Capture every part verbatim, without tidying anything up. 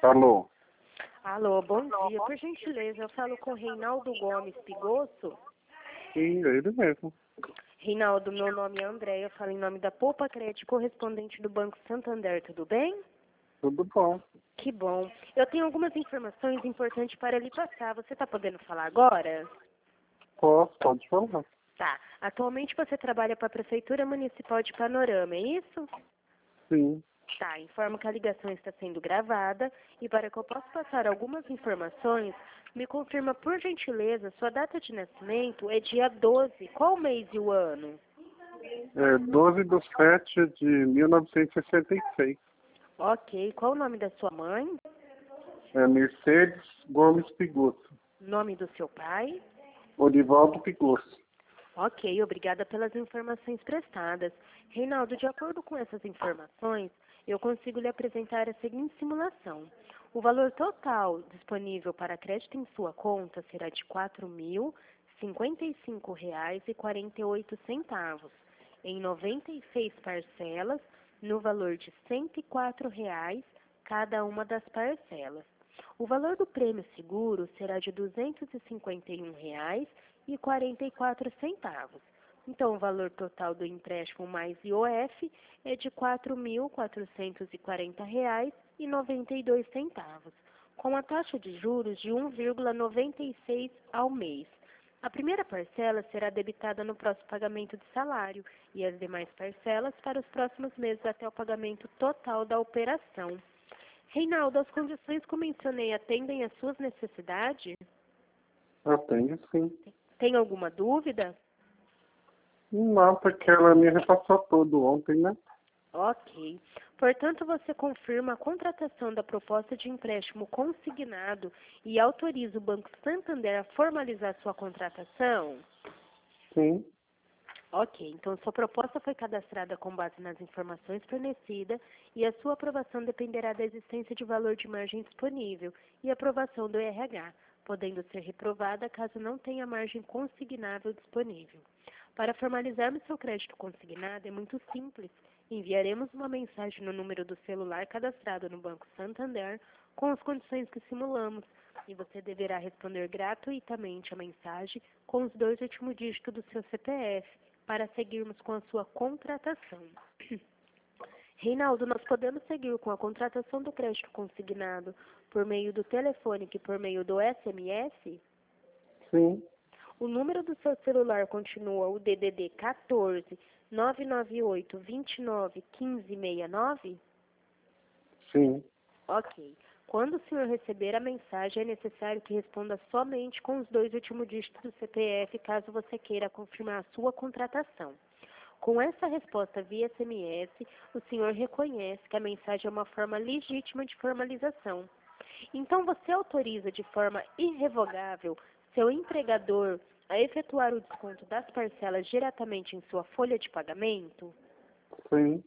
Alô? Alô, bom dia. Por gentileza, eu falo com Reinaldo Gomes Pigosso. Sim, é ele mesmo. Reinaldo, meu nome é André, eu falo em nome da Poupa Crédito, correspondente do Banco Santander, tudo bem? Tudo bom. Que bom. Eu tenho algumas informações importantes para lhe passar. Você está podendo falar agora? Posso, pode falar. Tá. Atualmente você trabalha para a Prefeitura Municipal de Panorama, é isso? Sim. Tá, informo que a ligação está sendo gravada e para que eu possa passar algumas informações, me confirma por gentileza, sua data de nascimento é dia doze. Qual o mês e o ano? É doze de sete de mil novecentos e sessenta e seis. Ok, qual o nome da sua mãe? É Mercedes Gomes Pigosso. Nome do seu pai? Orivaldo Pigosso. Ok, obrigada pelas informações prestadas. Reinaldo, de acordo com essas informações, eu consigo lhe apresentar a seguinte simulação. O valor total disponível para crédito em sua conta será de quatro mil cinquenta e cinco reais e quarenta e oito centavos, em noventa e seis parcelas, no valor de cento e quatro reais cada uma das parcelas. O valor do prêmio seguro será de duzentos e cinquenta e um reais e quarenta e quatro centavos. Então, o valor total do empréstimo mais I O F é de quatro mil quatrocentos e quarenta reais e noventa e dois centavos, com a taxa de juros de um vírgula noventa e seis ao mês. A primeira parcela será debitada no próximo pagamento de salário e as demais parcelas para os próximos meses até o pagamento total da operação. Reinaldo, as condições que eu mencionei atendem às suas necessidades? Atende sim. Tem alguma dúvida? Não, porque ela me repassou tudo ontem, né? Ok. Portanto, você confirma a contratação da proposta de empréstimo consignado e autoriza o Banco Santander a formalizar sua contratação? Sim. Ok. Então, sua proposta foi cadastrada com base nas informações fornecidas e a sua aprovação dependerá da existência de valor de margem disponível e aprovação do R H, podendo ser reprovada caso não tenha margem consignável disponível. Para formalizarmos seu crédito consignado é muito simples. Enviaremos uma mensagem no número do celular cadastrado no Banco Santander com as condições que simulamos e você deverá responder gratuitamente a mensagem com os dois últimos dígitos do seu C P F para seguirmos com a sua contratação. Reinaldo, nós podemos seguir com a contratação do crédito consignado por meio do telefone e por meio do S M S? Sim. O número do seu celular continua o D D D quatorze, nove nove oito, vinte e nove, quinze sessenta e nove? Sim. Ok. Quando o senhor receber a mensagem, é necessário que responda somente com os dois últimos dígitos do C P F, caso você queira confirmar a sua contratação. Com essa resposta via S M S, o senhor reconhece que a mensagem é uma forma legítima de formalização. Então, você autoriza de forma irrevogável seu empregador a efetuar o desconto das parcelas diretamente em sua folha de pagamento? Sim.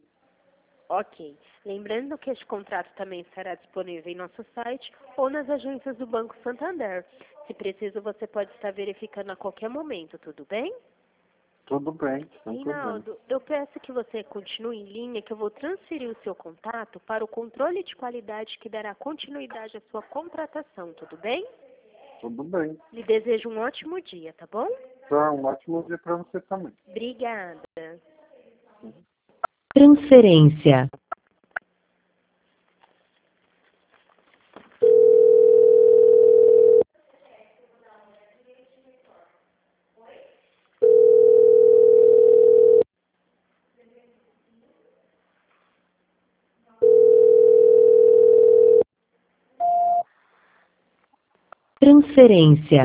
Ok. Lembrando que este contrato também estará disponível em nosso site ou nas agências do Banco Santander. Se preciso, você pode estar verificando a qualquer momento, tudo bem? Tudo bem. Tudo bem. Reinaldo, eu peço que você continue em linha, que eu vou transferir o seu contato para o controle de qualidade que dará continuidade à sua contratação, tudo bem? Tudo bem. Lhe desejo um ótimo dia, tá bom? Então, um ótimo dia para você também. Obrigada. Transferência. Transferência.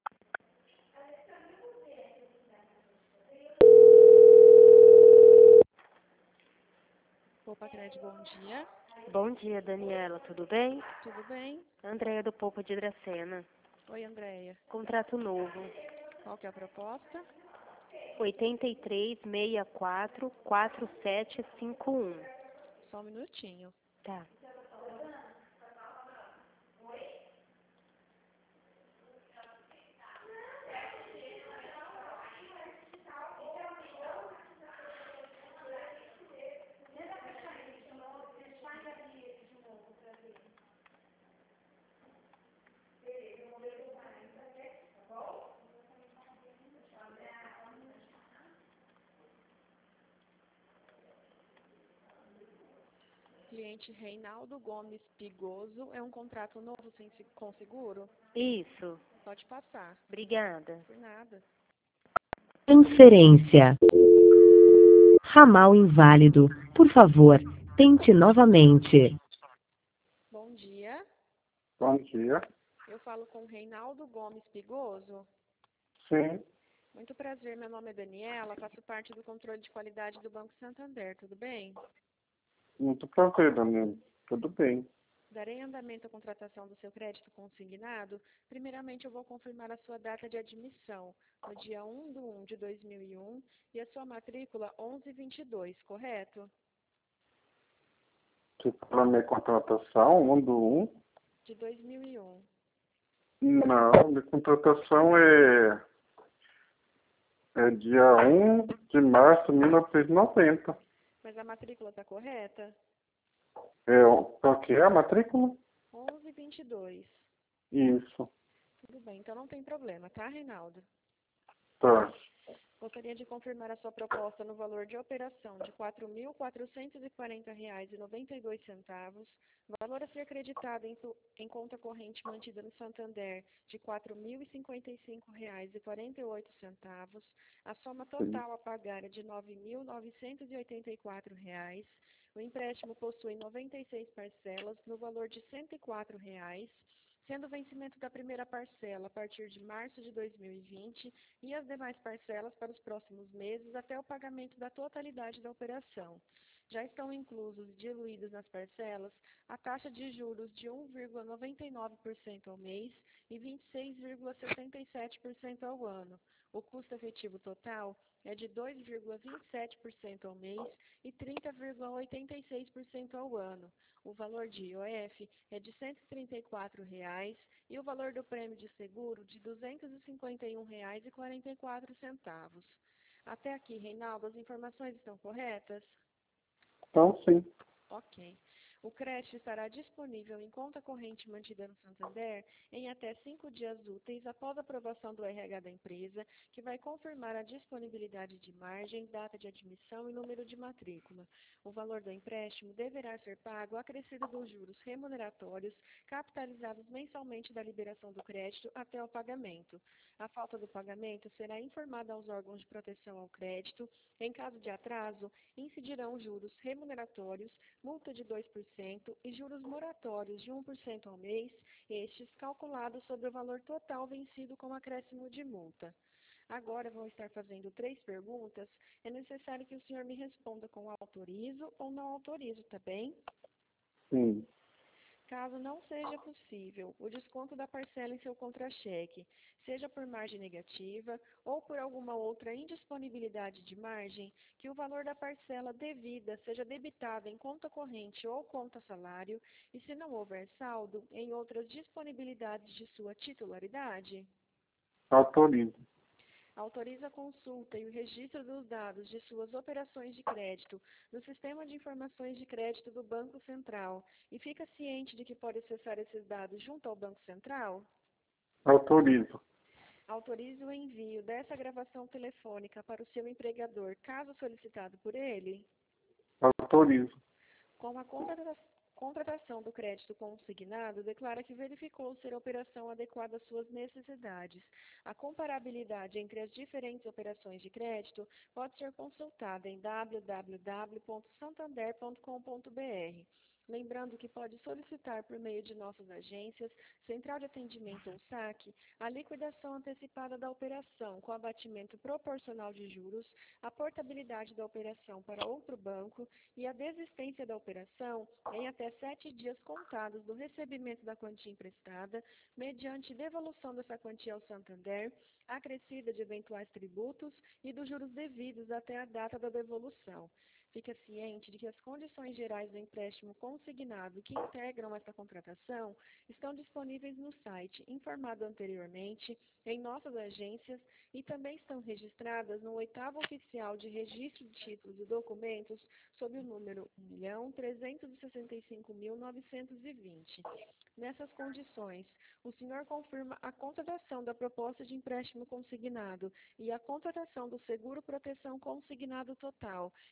Poupa Crédito, bom dia. Bom dia, Daniela, tudo bem? Tudo bem? Andréia do Poupa de Dracena. Oi, Andréia. Contrato novo. Qual que é a proposta? oitenta e três, sessenta e quatro, quarenta e sete cinquenta e um. Só um minutinho. Tá. cliente Reinaldo Gomes Pigoso. É um contrato novo sem, se- com seguro? Isso. Pode passar. Obrigada. Por nada. Transferência. Ramal inválido. Por favor, tente novamente. Bom dia. Bom dia. Eu falo com Reinaldo Gomes Pigoso. Sim, Muito prazer, meu nome é Daniela, faço parte do controle de qualidade do Banco Santander, tudo bem? muito prazer, Daniel. Tudo bem. Darei andamento à contratação do seu crédito consignado. Primeiramente, eu vou confirmar a sua data de admissão, no dia um de um de dois mil e um, e a sua matrícula onze vinte e dois, correto? Você fala minha contratação, um do um? De dois mil e um. Não, minha contratação é, é dia um de março de mil novecentos e noventa. Mas a matrícula está correta? É, o- qual que é a matrícula? onze vinte e dois. Isso. Tudo bem, então não tem problema, tá, Reinaldo? Tá. Gostaria de confirmar a sua proposta no valor de operação de quatro mil quatrocentos e quarenta reais e noventa e dois centavos, valor a ser acreditado em, su- em conta corrente mantida no Santander de quatro mil e cinquenta e cinco reais e quarenta e oito centavos, a soma total a pagar é de nove mil novecentos e oitenta e quatro reais, o empréstimo possui noventa e seis parcelas no valor de cento e quatro reais, sendo o vencimento da primeira parcela a partir de março de dois mil e vinte e as demais parcelas para os próximos meses até o pagamento da totalidade da operação. Já estão inclusos e diluídos nas parcelas a taxa de juros de um vírgula noventa e nove por cento ao mês e vinte e seis vírgula sessenta e sete por cento ao ano. O custo efetivo total é de dois vírgula vinte e sete por cento ao mês e trinta vírgula oitenta e seis por cento ao ano. O valor de I O F é de cento e trinta e quatro reais e o valor do prêmio de seguro de duzentos e cinquenta e um reais e quarenta e quatro centavos. Até aqui, Reinaldo, as informações estão corretas? Então, sim. Ok. O crédito estará disponível em conta corrente mantida no Santander em até cinco dias úteis após a aprovação do R H da empresa, que vai confirmar a disponibilidade de margem, data de admissão e número de matrícula. O valor do empréstimo deverá ser pago acrescido dos juros remuneratórios capitalizados mensalmente da liberação do crédito até o pagamento. A falta do pagamento será informada aos órgãos de proteção ao crédito. Em caso de atraso, incidirão juros remuneratórios, multa de dois por cento e juros moratórios de um por cento ao mês, estes calculados sobre o valor total vencido com acréscimo de multa. Agora vou estar fazendo três perguntas. É necessário que o senhor me responda com autorizo ou não autorizo, tá bem? Sim. Caso não seja possível o desconto da parcela em seu contra-cheque, seja por margem negativa ou por alguma outra indisponibilidade de margem, que o valor da parcela devida seja debitado em conta corrente ou conta salário e, se não houver saldo, em outras disponibilidades de sua titularidade. Autorizo. Autoriza a consulta e o registro dos dados de suas operações de crédito no Sistema de Informações de Crédito do Banco Central e fica ciente de que pode acessar esses dados junto ao Banco Central? Autorizo. Autorize o envio dessa gravação telefônica para o seu empregador, caso solicitado por ele? Autorizo. Com a contrata- contratação do crédito consignado, declara que verificou ser a operação adequada às suas necessidades. A comparabilidade entre as diferentes operações de crédito pode ser consultada em w w w ponto santander ponto com ponto b r. Lembrando que pode solicitar por meio de nossas agências, Central de Atendimento ou saque, a liquidação antecipada da operação com abatimento proporcional de juros, a portabilidade da operação para outro banco e a desistência da operação em até sete dias contados do recebimento da quantia emprestada, mediante devolução dessa quantia ao Santander, acrescida de eventuais tributos e dos juros devidos até a data da devolução. Fica ciente de que as condições gerais do empréstimo consignado que integram esta contratação estão disponíveis no site informado anteriormente, em nossas agências e também estão registradas no oitavo oficial de registro de títulos e documentos sob o número um milhão trezentos e sessenta e cinco mil novecentos e vinte. Nessas condições, o senhor confirma a contratação da proposta de empréstimo consignado e a contratação do seguro proteção consignado total e autoriza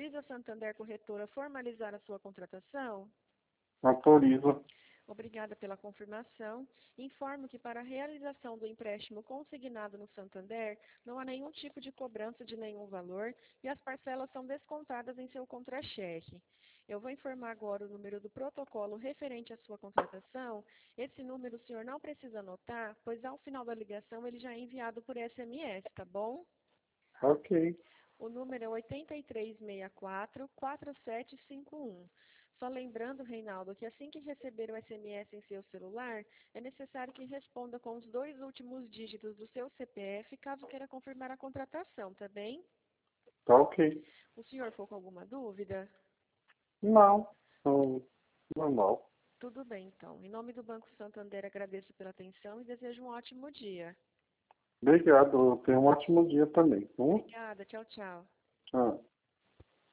autoriza a Santander Corretora a formalizar a sua contratação? Autoriza. Obrigada pela confirmação. Informo que para a realização do empréstimo consignado no Santander, não há nenhum tipo de cobrança de nenhum valor e as parcelas são descontadas em seu contra-cheque. Eu vou informar agora o número do protocolo referente à sua contratação. Esse número o senhor não precisa anotar, pois ao final da ligação ele já é enviado por S M S, tá bom? Ok. O número é oito três seis quatro, quatro sete cinco um. Só lembrando, Reinaldo, que assim que receber o S M S em seu celular, é necessário que responda com os dois últimos dígitos do seu C P F, caso queira confirmar a contratação, tá bem? Tá ok. O senhor ficou com alguma dúvida? Não. Não. Normal. Tudo bem, então. Em nome do Banco Santander, agradeço pela atenção e desejo um ótimo dia. Obrigado. Tenha um ótimo dia também. Hum? Obrigada. Tchau, tchau. Ah.